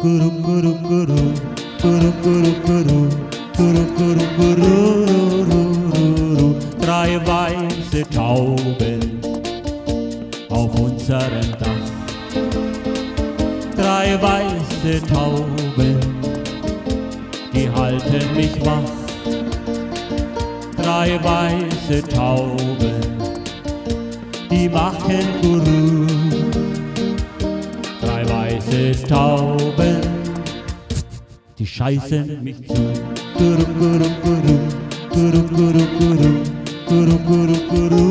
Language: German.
Guru Guru Guru Guru Guru Guru Guru Guru Guru. Drei weiße Tauben auf unserem Dach. Drei weiße Tauben, die halten mich wach. Drei weiße Tauben, die machen Guru. Drei weiße Tauben, die scheißen mich zu. Guru Guru Guru Guru Guru Guru Guru Guru Guru.